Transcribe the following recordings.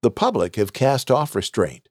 The public have cast off restraint.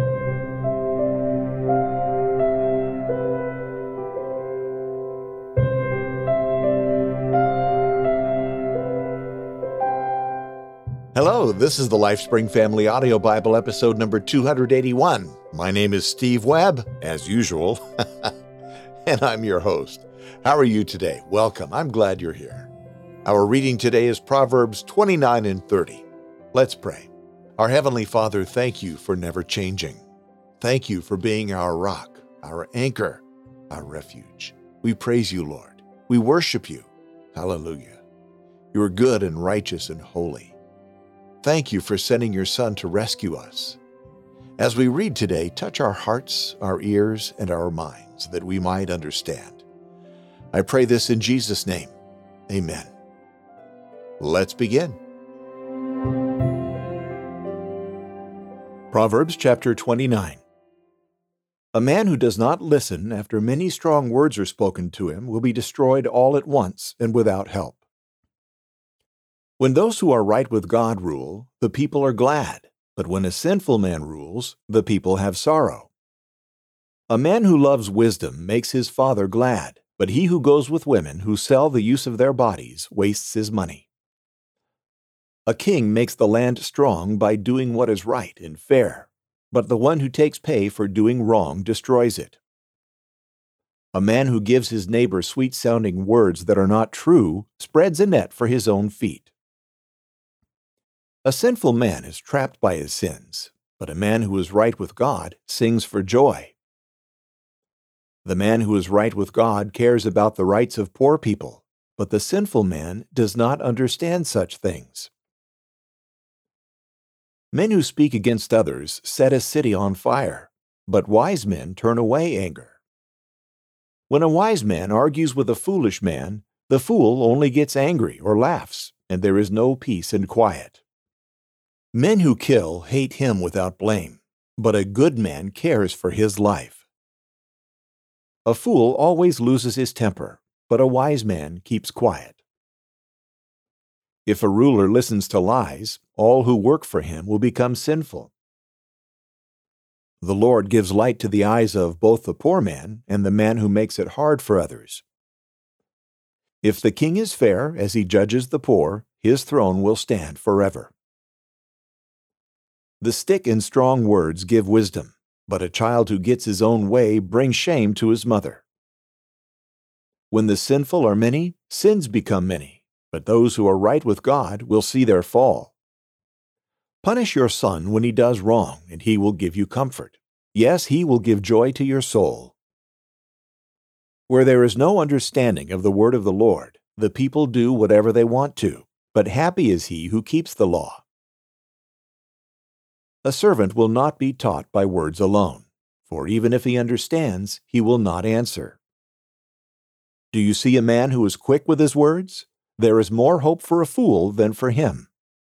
Hello, this is the LifeSpring Family Audio Bible episode number 281. My name is Steve Webb, as usual, and I'm your host. How are you today? Welcome. I'm glad you're here. Our reading today is Proverbs 29 and 30. Let's pray. Our Heavenly Father, thank you for never changing. Thank you for being our rock, our anchor, our refuge. We praise you, Lord. We worship you. Hallelujah. You are good and righteous and holy. Thank you for sending your Son to rescue us. As we read today, touch our hearts, our ears, and our minds that we might understand. I pray this in Jesus' name. Amen. Let's begin. Proverbs chapter 29. A man who does not listen after many strong words are spoken to him will be destroyed all at once and without help. When those who are right with God rule, the people are glad, but when a sinful man rules, the people have sorrow. A man who loves wisdom makes his father glad, but he who goes with women who sell the use of their bodies wastes his money. A king makes the land strong by doing what is right and fair, but the one who takes pay for doing wrong destroys it. A man who gives his neighbor sweet-sounding words that are not true spreads a net for his own feet. A sinful man is trapped by his sins, but a man who is right with God sings for joy. The man who is right with God cares about the rights of poor people, but the sinful man does not understand such things. Men who speak against others set a city on fire, but wise men turn away anger. When a wise man argues with a foolish man, the fool only gets angry or laughs, and there is no peace and quiet. Men who kill hate him without blame, but a good man cares for his life. A fool always loses his temper, but a wise man keeps quiet. If a ruler listens to lies, all who work for him will become sinful. The Lord gives light to the eyes of both the poor man and the man who makes it hard for others. If the king is fair as he judges the poor, his throne will stand forever. The stick and strong words give wisdom, but a child who gets his own way brings shame to his mother. When the sinful are many, sins become many, but those who are right with God will see their fall. Punish your son when he does wrong, and he will give you comfort. Yes, he will give joy to your soul. Where there is no understanding of the word of the Lord, the people do whatever they want to, but happy is he who keeps the law. A servant will not be taught by words alone, for even if he understands, he will not answer. Do you see a man who is quick with his words? There is more hope for a fool than for him.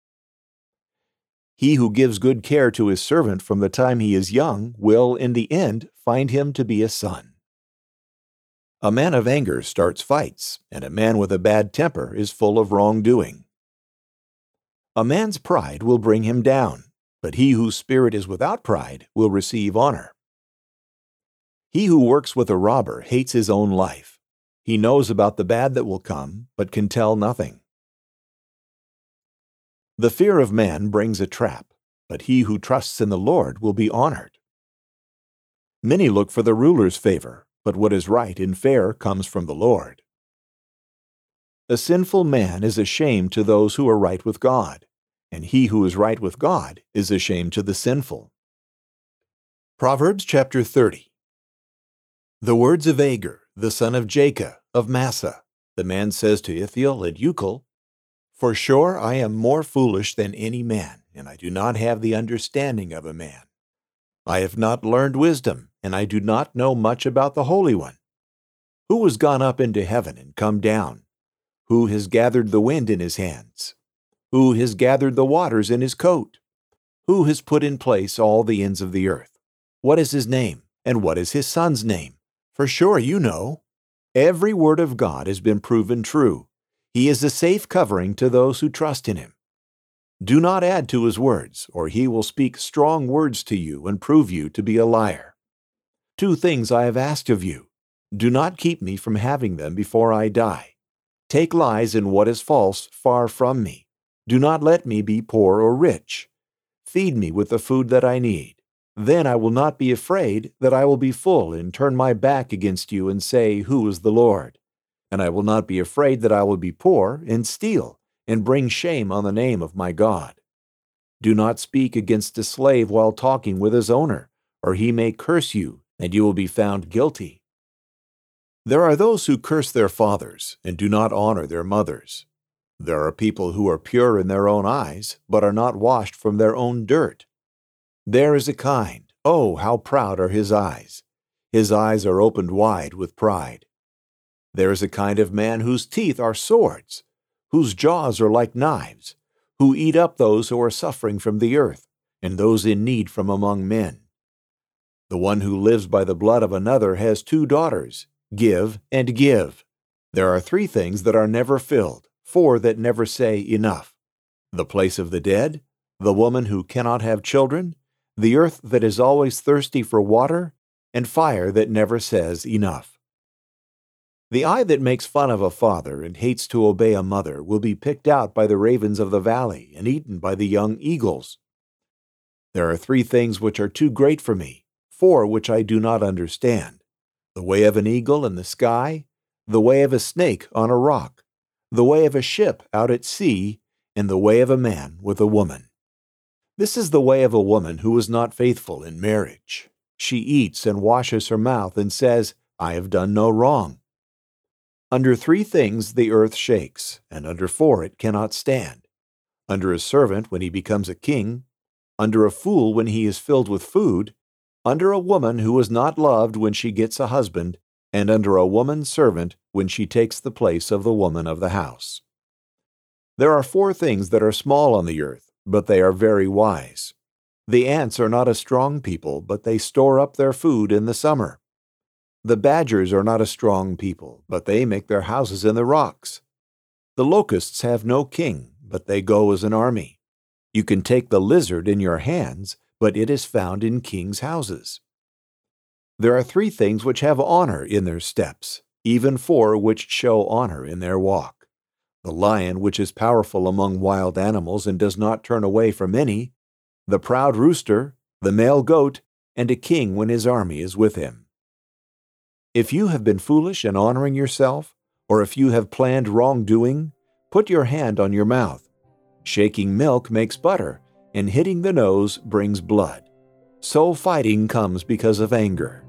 He who gives good care to his servant from the time he is young will, in the end, find him to be a son. A man of anger starts fights, and a man with a bad temper is full of wrongdoing. A man's pride will bring him down, but he whose spirit is without pride will receive honor. He who works with a robber hates his own life. He knows about the bad that will come, but can tell nothing. The fear of man brings a trap, but he who trusts in the Lord will be honored. Many look for the ruler's favor, but what is right and fair comes from the Lord. A sinful man is a shame to those who are right with God, and he who is right with God is a shame to the sinful. Proverbs chapter 30. The words of Agur, the son of Jacob, of Massa. The man says to Ithiel and Ucal, For sure I am more foolish than any man, and I do not have the understanding of a man. I have not learned wisdom, and I do not know much about the Holy One. Who has gone up into heaven and come down? Who has gathered the wind in his hands? Who has gathered the waters in his coat? Who has put in place all the ends of the earth? What is his name, and what is his son's name? For sure you know. Every word of God has been proven true. He is a safe covering to those who trust in him. Do not add to his words, or he will speak strong words to you and prove you to be a liar. 2 things I have asked of you. Do not keep me from having them before I die. Take lies and what is false far from me. Do not let me be poor or rich. Feed me with the food that I need. Then I will not be afraid that I will be full and turn my back against you and say, Who is the Lord? And I will not be afraid that I will be poor and steal and bring shame on the name of my God. Do not speak against a slave while talking with his owner, or he may curse you, and you will be found guilty. There are those who curse their fathers and do not honor their mothers. There are people who are pure in their own eyes, but are not washed from their own dirt. There is a kind, oh, how proud are his eyes! His eyes are opened wide with pride. There is a kind of man whose teeth are swords, whose jaws are like knives, who eat up those who are suffering from the earth, and those in need from among men. The one who lives by the blood of another has 2 daughters. Give and give. There are 3 things that are never filled, 4 that never say enough: the place of the dead, the woman who cannot have children, the earth that is always thirsty for water, and fire that never says enough. The eye that makes fun of a father and hates to obey a mother will be picked out by the ravens of the valley and eaten by the young eagles. There are 3 things which are too great for me, 4 which I do not understand: the way of an eagle in the sky, the way of a snake on a rock, the way of a ship out at sea, and the way of a man with a woman. This is the way of a woman who is not faithful in marriage. She eats and washes her mouth and says, I have done no wrong. Under 3 things the earth shakes, and under 4 it cannot stand: under a servant when he becomes a king, under a fool when he is filled with food, under a woman who is not loved when she gets a husband, and under a woman servant when she takes the place of the woman of the house. There are 4 things that are small on the earth, but they are very wise. The ants are not a strong people, but they store up their food in the summer. The badgers are not a strong people, but they make their houses in the rocks. The locusts have no king, but they go as an army. You can take the lizard in your hands, but it is found in kings' houses. There are 3 things which have honor in their steps, even 4 which show honor in their walk: the lion which is powerful among wild animals and does not turn away from any, the proud rooster, the male goat, and a king when his army is with him. If you have been foolish in honoring yourself, or if you have planned wrongdoing, put your hand on your mouth. Shaking milk makes butter, and hitting the nose brings blood. So fighting comes because of anger.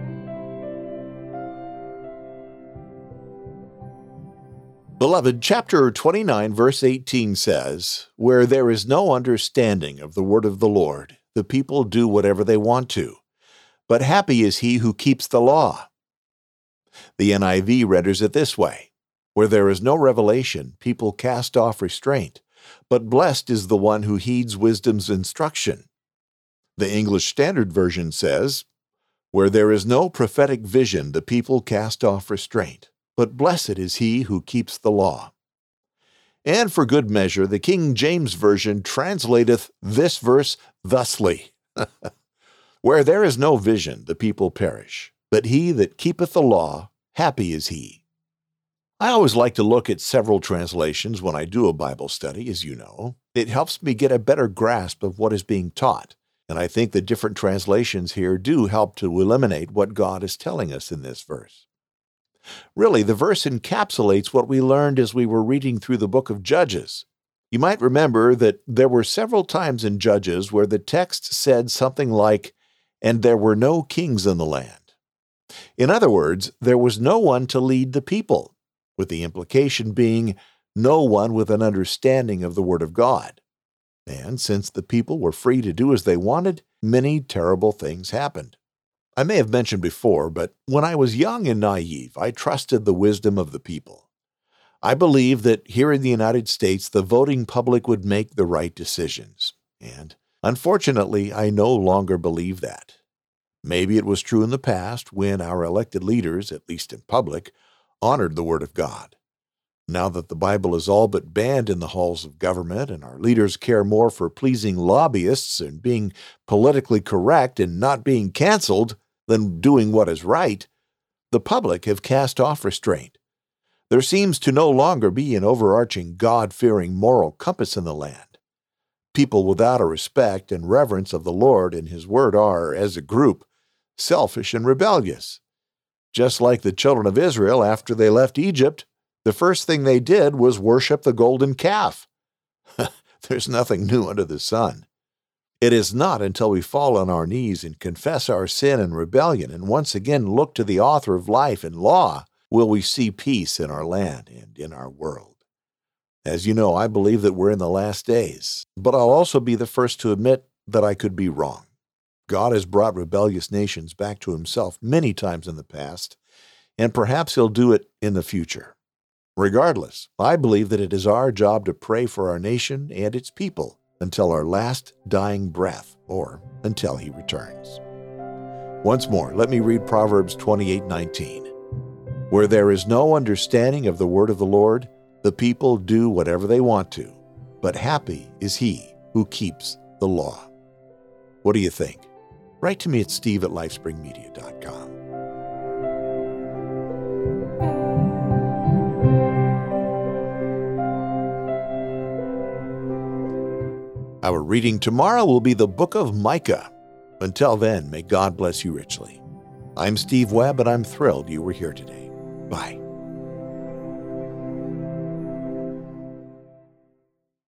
Beloved, chapter 29, verse 18 says, Where there is no understanding of the word of the Lord, the people do whatever they want to. But happy is he who keeps the law. The NIV renders it this way: Where there is no revelation, people cast off restraint, but blessed is the one who heeds wisdom's instruction. The English Standard Version says, Where there is no prophetic vision, the people cast off restraint, but blessed is he who keeps the law. And for good measure, the King James Version translateth this verse thusly: Where there is no vision, the people perish, but he that keepeth the law, happy is he. I always like to look at several translations when I do a Bible study, as you know. It helps me get a better grasp of what is being taught, and I think the different translations here do help to illuminate what God is telling us in this verse. Really, the verse encapsulates what we learned as we were reading through the book of Judges. You might remember that there were several times in Judges where the text said something like, And there were no kings in the land. In other words, there was no one to lead the people, with the implication being no one with an understanding of the Word of God. And since the people were free to do as they wanted, many terrible things happened. I may have mentioned before, but when I was young and naive, I trusted the wisdom of the people. I believed that here in the United States, the voting public would make the right decisions. And unfortunately, I no longer believe that. Maybe it was true in the past when our elected leaders, at least in public, honored the Word of God. Now that the Bible is all but banned in the halls of government and our leaders care more for pleasing lobbyists and being politically correct and not being canceled than doing what is right, the public have cast off restraint. There seems to no longer be an overarching God-fearing moral compass in the land. People without a respect and reverence of the Lord and His Word are, as a group, selfish and rebellious. Just like the children of Israel after they left Egypt, the first thing they did was worship the golden calf. There's nothing new under the sun. It is not until we fall on our knees and confess our sin and rebellion and once again look to the author of life and law will we see peace in our land and in our world. As you know, I believe that we're in the last days, but I'll also be the first to admit that I could be wrong. God has brought rebellious nations back to Himself many times in the past, and perhaps He'll do it in the future. Regardless, I believe that it is our job to pray for our nation and its people until our last dying breath, or until He returns. Once more, let me read Proverbs 28:19. Where there is no understanding of the word of the Lord, the people do whatever they want to, but happy is he who keeps the law. What do you think? Write to me at steve@lifespringmedia.com. Our reading tomorrow will be the book of Micah. Until then, may God bless you richly. I'm Steve Webb, and I'm thrilled you were here today. Bye.